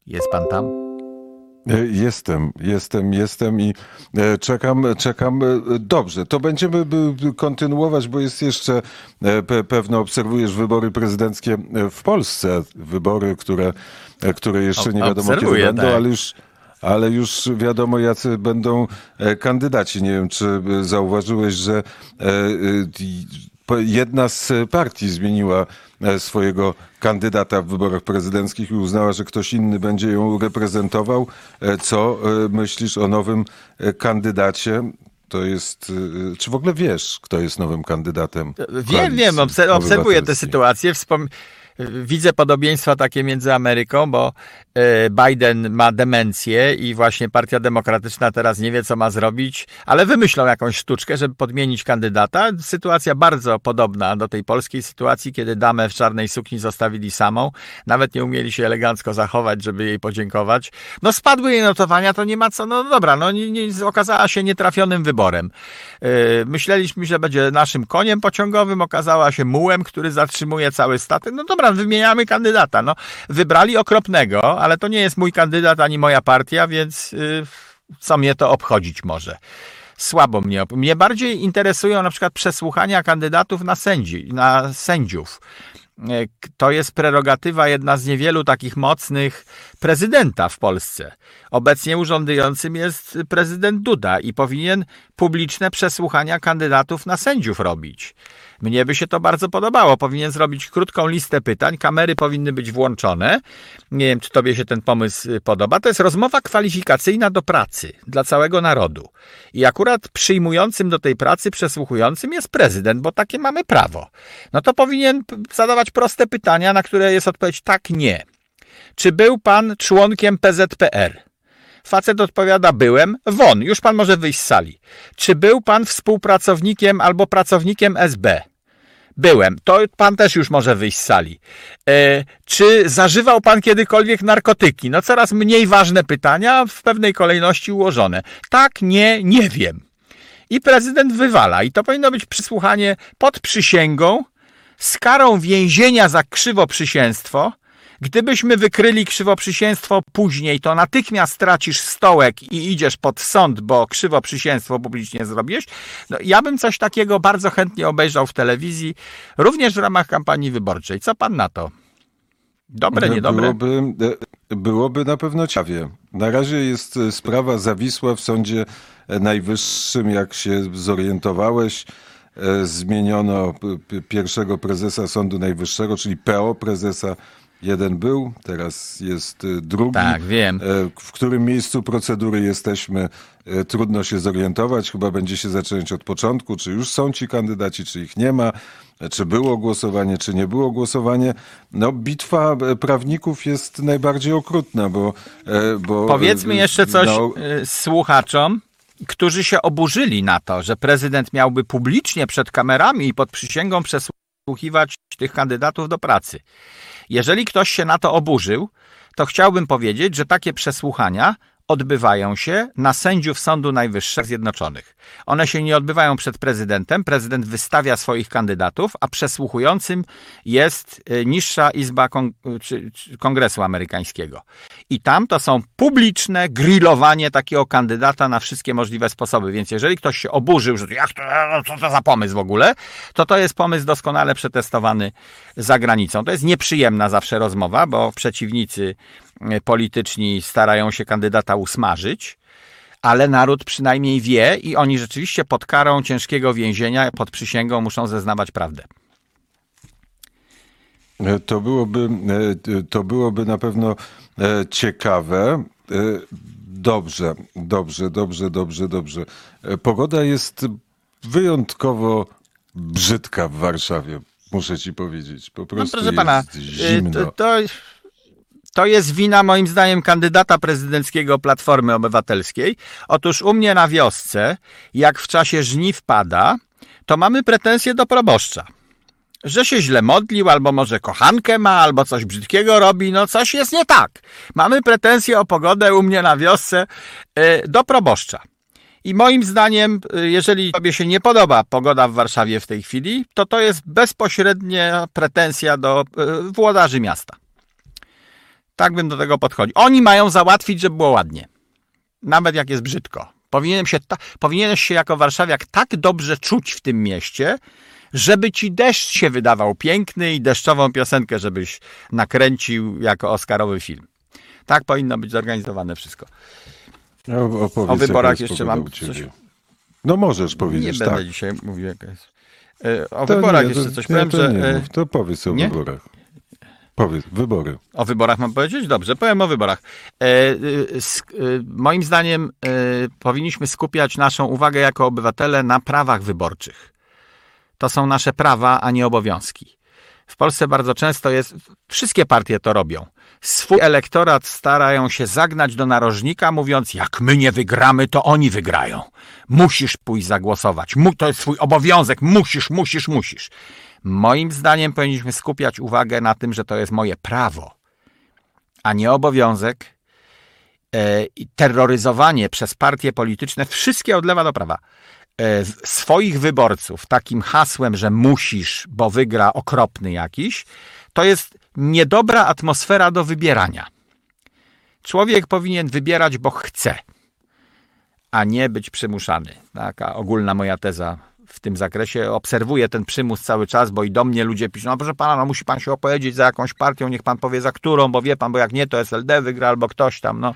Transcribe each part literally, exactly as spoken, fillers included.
Jest pan tam? Jestem, jestem, jestem i czekam, czekam. Dobrze, to będziemy kontynuować, bo jest jeszcze, pewno obserwujesz wybory prezydenckie w Polsce, wybory, które, które jeszcze nie wiadomo kiedy będą, tak. ale już ale już wiadomo, jacy będą kandydaci. Nie wiem, czy zauważyłeś, że jedna z partii zmieniła swojego kandydata w wyborach prezydenckich i uznała, że ktoś inny będzie ją reprezentował. Co myślisz o nowym kandydacie? To jest, czy w ogóle wiesz, kto jest nowym kandydatem? Wiem, wiem, obserwuję tę sytuację. Wspom- Widzę podobieństwa takie między Ameryką, bo Biden ma demencję i właśnie Partia Demokratyczna teraz nie wie, co ma zrobić, ale wymyślą jakąś sztuczkę, żeby podmienić kandydata. Sytuacja bardzo podobna do tej polskiej sytuacji, kiedy damę w czarnej sukni zostawili samą. Nawet nie umieli się elegancko zachować, żeby jej podziękować. No spadły jej notowania, to nie ma co, no dobra, no nie, nie, okazała się nietrafionym wyborem. Yy, myśleliśmy, że będzie naszym koniem pociągowym, okazała się mułem, który zatrzymuje cały statek. No dobra, wymieniamy kandydata. No, wybrali okropnego, ale to nie jest mój kandydat ani moja partia, więc yy, co mnie to obchodzić może. Słabo mnie. Mnie bardziej interesują na przykład przesłuchania kandydatów na sędzi, na sędziów. To jest prerogatywa, jedna z niewielu takich mocnych prezydenta w Polsce. Obecnie urzędującym jest prezydent Duda i powinien publiczne przesłuchania kandydatów na sędziów robić. Mnie by się to bardzo podobało. Powinien zrobić krótką listę pytań, kamery powinny być włączone. Nie wiem, czy tobie się ten pomysł podoba. To jest rozmowa kwalifikacyjna do pracy dla całego narodu. I akurat przyjmującym do tej pracy, przesłuchującym jest prezydent, bo takie mamy prawo. No to powinien zadawać proste pytania, na które jest odpowiedź tak, nie. Czy był pan członkiem P Z P R? Facet odpowiada, byłem. Won, już pan może wyjść z sali. Czy był pan współpracownikiem albo pracownikiem S B? Byłem. To pan też już może wyjść z sali. E, czy zażywał pan kiedykolwiek narkotyki? No coraz mniej ważne pytania, w pewnej kolejności ułożone. Tak, nie, nie wiem. I prezydent wywala. I to powinno być przysłuchanie pod przysięgą z karą więzienia za krzywoprzysięstwo. Gdybyśmy wykryli krzywoprzysięstwo później, to natychmiast tracisz stołek i idziesz pod sąd, bo krzywoprzysięstwo publicznie zrobiłeś. No, ja bym coś takiego bardzo chętnie obejrzał w telewizji, również w ramach kampanii wyborczej. Co pan na to? Dobre, niedobre? Byłoby, byłoby na pewno ciekawie. Na razie jest sprawa zawisła w Sądzie Najwyższym, jak się zorientowałeś. Zmieniono pierwszego prezesa Sądu Najwyższego, czyli P O prezesa. Jeden był, teraz jest drugi. Tak, wiem. W którym miejscu procedury jesteśmy, trudno się zorientować. Chyba będzie się zacząć od początku, czy już są ci kandydaci, czy ich nie ma, czy było głosowanie, czy nie było głosowanie. No, bitwa prawników jest najbardziej okrutna, bo... bo Powiedzmy jeszcze coś no, słuchaczom, którzy się oburzyli na to, że prezydent miałby publicznie przed kamerami i pod przysięgą przesłuchiwać tych kandydatów do pracy. Jeżeli ktoś się na to oburzył, to chciałbym powiedzieć, że takie przesłuchania odbywają się na sędziów Sądu Najwyższego Zjednoczonych. One się nie odbywają przed prezydentem. Prezydent wystawia swoich kandydatów, a przesłuchującym jest niższa izba Kongresu Amerykańskiego. I tam to są publiczne grillowanie takiego kandydata na wszystkie możliwe sposoby. Więc jeżeli ktoś się oburzył, że jak to, co to za pomysł w ogóle, to to jest pomysł doskonale przetestowany za granicą. To jest nieprzyjemna zawsze rozmowa, bo przeciwnicy polityczni starają się kandydata usmażyć, ale naród przynajmniej wie i oni rzeczywiście pod karą ciężkiego więzienia, pod przysięgą muszą zeznawać prawdę. To byłoby, to byłoby na pewno ciekawe. Dobrze, dobrze, dobrze, dobrze, dobrze. Pogoda jest wyjątkowo brzydka w Warszawie, muszę ci powiedzieć. Po prostu no, proszę pana, jest zimno. To, to... To jest wina, moim zdaniem, kandydata prezydenckiego Platformy Obywatelskiej. Otóż u mnie na wiosce, jak w czasie żniw pada, to mamy pretensje do proboszcza. Że się źle modlił, albo może kochankę ma, albo coś brzydkiego robi, no coś jest nie tak. Mamy pretensje o pogodę u mnie na wiosce yy, do proboszcza. I moim zdaniem, jeżeli tobie się nie podoba pogoda w Warszawie w tej chwili, to to jest bezpośrednia pretensja do yy, włodarzy miasta. Tak bym do tego podchodził. Oni mają załatwić, żeby było ładnie. Nawet jak jest brzydko. Powinienem się ta, powinieneś się jako warszawiak tak dobrze czuć w tym mieście, żeby ci deszcz się wydawał piękny i deszczową piosenkę, żebyś nakręcił jako oscarowy film. Tak powinno być zorganizowane wszystko. O, opowiedz, o wyborach jeszcze mam coś. No możesz powiedzieć, Nie tak. będę dzisiaj mówił jaka jest. O to wyborach nie, jeszcze to, coś nie, powiem, to że... Nie mów, to powiedz o nie? wyborach. Powiedz, wybory. O wyborach mam powiedzieć? Dobrze, powiem o wyborach. E, e, sk, e, moim zdaniem e, powinniśmy skupiać naszą uwagę jako obywatele na prawach wyborczych. To są nasze prawa, a nie obowiązki. W Polsce bardzo często jest, wszystkie partie to robią. Swój elektorat starają się zagnać do narożnika, mówiąc, jak my nie wygramy, to oni wygrają. Musisz pójść zagłosować. To jest twój obowiązek. Musisz, musisz, musisz. Moim zdaniem powinniśmy skupiać uwagę na tym, że to jest moje prawo, a nie obowiązek. I terroryzowanie przez partie polityczne, wszystkie od lewa do prawa, swoich wyborców takim hasłem, że musisz, bo wygra okropny jakiś, to jest niedobra atmosfera do wybierania. Człowiek powinien wybierać, bo chce, a nie być przymuszany. Taka ogólna moja teza w tym zakresie. Obserwuję ten przymus cały czas, bo i do mnie ludzie piszą, no proszę pana, no musi pan się opowiedzieć za jakąś partią, niech pan powie za którą, bo wie pan, bo jak nie, to S L D wygra albo ktoś tam. No.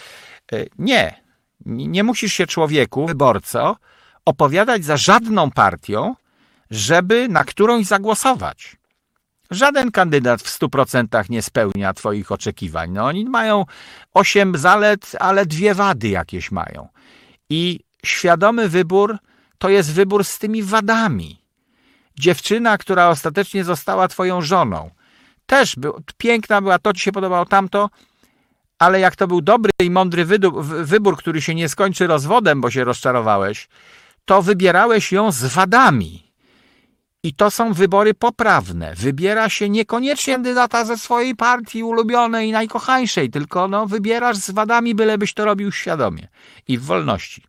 Nie. Nie musisz się człowieku, wyborco, opowiadać za żadną partią, żeby na którąś zagłosować. Żaden kandydat w stu procentach nie spełnia twoich oczekiwań. No, oni mają osiem zalet, ale dwie wady jakieś mają. I świadomy wybór to jest wybór z tymi wadami. Dziewczyna, która ostatecznie została twoją żoną, też był, piękna była, to ci się podobało, tamto, ale jak to był dobry i mądry wybór, który się nie skończy rozwodem, bo się rozczarowałeś, to wybierałeś ją z wadami. I to są wybory poprawne. Wybiera się niekoniecznie kandydata ze swojej partii ulubionej i najkochańszej, tylko no, wybierasz z wadami, bylebyś to robił świadomie i w wolności.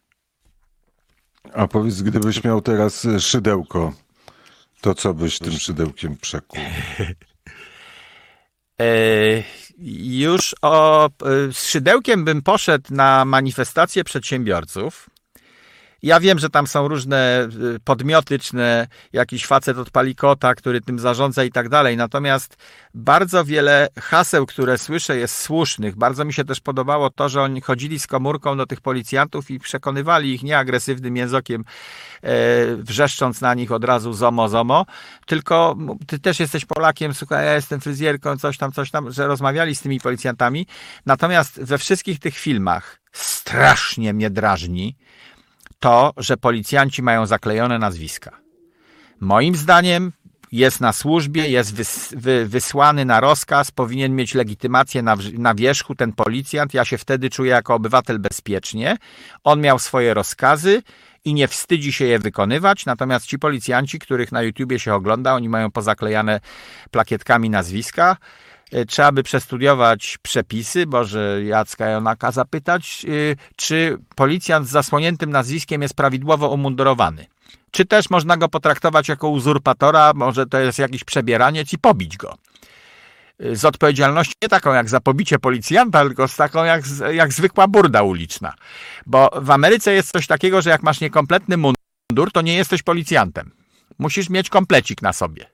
A powiedz, gdybyś miał teraz szydełko, to co byś tym szydełkiem przekuł? Eee, już o, z szydełkiem bym poszedł na manifestację przedsiębiorców. Ja wiem, że tam są różne podmiotyczne, jakiś facet odpali kota, który tym zarządza i tak dalej. Natomiast bardzo wiele haseł, które słyszę, jest słusznych. Bardzo mi się też podobało to, że oni chodzili z komórką do tych policjantów i przekonywali ich nie agresywnym językiem, e, wrzeszcząc na nich od razu zomo, zomo, tylko ty też jesteś Polakiem, słuchaj, ja jestem fryzjerką, coś tam, coś tam, że rozmawiali z tymi policjantami. Natomiast we wszystkich tych filmach strasznie mnie drażni to, że policjanci mają zaklejone nazwiska. Moim zdaniem jest na służbie, jest wys, wy, wysłany na rozkaz, powinien mieć legitymację na, na wierzchu ten policjant. Ja się wtedy czuję jako obywatel bezpiecznie. On miał swoje rozkazy i nie wstydzi się je wykonywać, natomiast ci policjanci, których na YouTubie się ogląda, oni mają pozaklejane plakietkami nazwiska. Trzeba by przestudiować przepisy, Boże Jacka Jonaka zapytać, czy policjant z zasłoniętym nazwiskiem jest prawidłowo umundurowany. Czy też można go potraktować jako uzurpatora, może to jest jakiś przebieraniec i pobić go. Z odpowiedzialnością nie taką jak za pobicie policjanta, tylko z taką jak, jak zwykła burda uliczna. Bo w Ameryce jest coś takiego, że jak masz niekompletny mundur, to nie jesteś policjantem. Musisz mieć komplecik na sobie.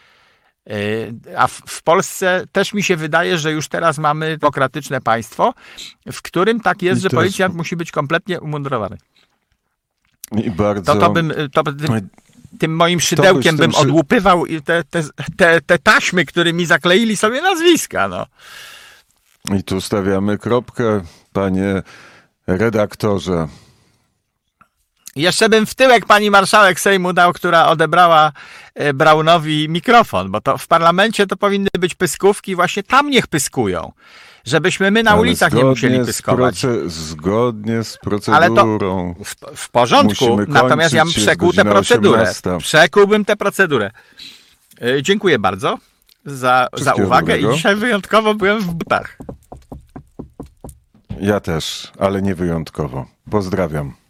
A w, w Polsce też mi się wydaje, że już teraz mamy demokratyczne państwo, w którym tak jest, że policjant musi być kompletnie umundurowany. I bardzo... To, to bym, to, tym, tym moim szydełkiem bym szy... odłupywał te, te, te, te taśmy, którymi zakleili sobie nazwiska. No. I tu stawiamy kropkę, panie redaktorze. Jeszcze bym w tyłek pani marszałek Sejmu dał, która odebrała Braunowi mikrofon, bo to w parlamencie to powinny być pyskówki, właśnie tam niech pyskują, żebyśmy my na Ale ulicach nie musieli pyskować. Proce- zgodnie z procedurą. Ale to w, w porządku, natomiast ja bym przekuł tę procedurę. osiemnasta. Przekułbym tę procedurę. Yy, dziękuję bardzo za, za uwagę dobrego. I dzisiaj wyjątkowo byłem w butach. Ja też, ale nie wyjątkowo. Pozdrawiam.